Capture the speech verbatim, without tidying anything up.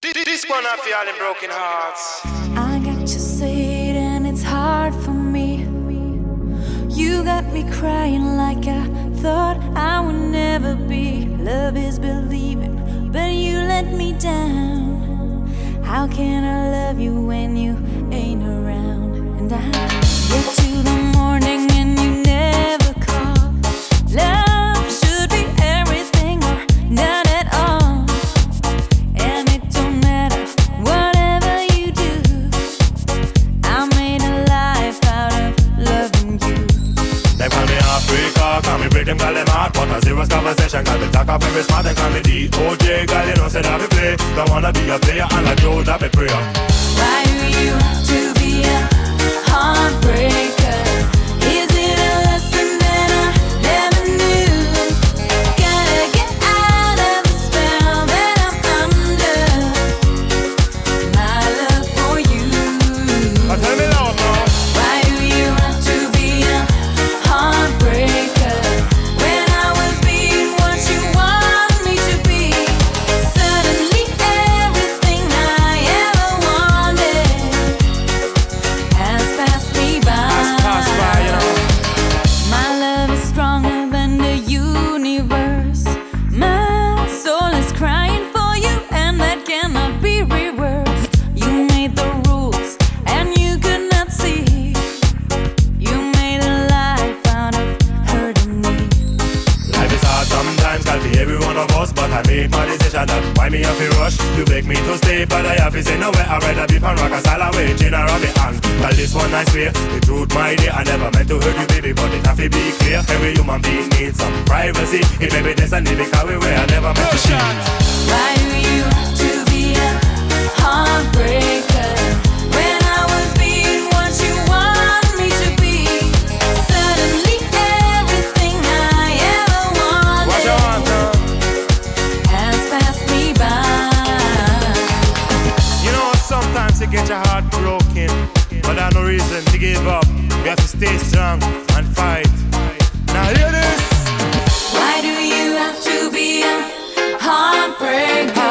This one I feel in broken hearts. I got you said and it's hard for me. You got me crying like I thought I would never be. Love is believing, but you let me down. How can I love you when you ain't around? And I get to the morning and you never call. Love should be everything or none at all. And it don't matter whatever you do. I made a life out of loving you. They call me Africa, call me break them, call them hard. But a serious conversation, call me talk up every smart. They call me D O J, girl, you know say that we play. Don't wanna be a player and like Joe, that be prayer. Why do you have to be a heartbreaker? Is it a lesson that I never knew? Gotta get out of the spell that I'm under. My love for you. But tell me loud now. Why do you have to be a heartbreaker? When I was being what you want me to be, suddenly everything I ever wanted has passed me by. Has passed by, you know. My love is stronger than the universe. My soul is crying for you, and that cannot be reversed. You made the rules, and you could not see. You made a life out of hurting me. Life is hard sometimes, can't be every one of us. But I made my decision that why me have to rush. You beg me to stay, but I have to say nowhere. I'd rather be pan rock a silent way, Gina Robbie and tell this one I swear. The truth, my dear, I never meant to hurt you, baby, but it have to be clear. Every human being needs some privacy. It may be destiny because we were never meant to be. Why do you have to be a heartbreaker? When I was being what you want me to be, suddenly everything I ever What you wanted want, huh? has passed me by. You know, sometimes you get your heart broken, but there's no reason to give up. You have to stay strong and fight. Now hear this. Why do you have to be a heartbreaker?